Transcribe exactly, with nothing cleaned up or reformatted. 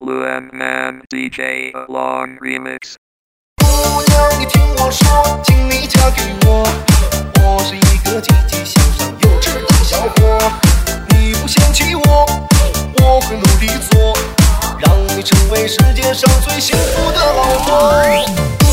Luan Man D J Long Remix。 姑娘，你听我说，请你嫁给我。我是一个积极向上、幼稚的小伙。你不嫌弃我，我会努力做，让你成为世界上最幸福的老婆。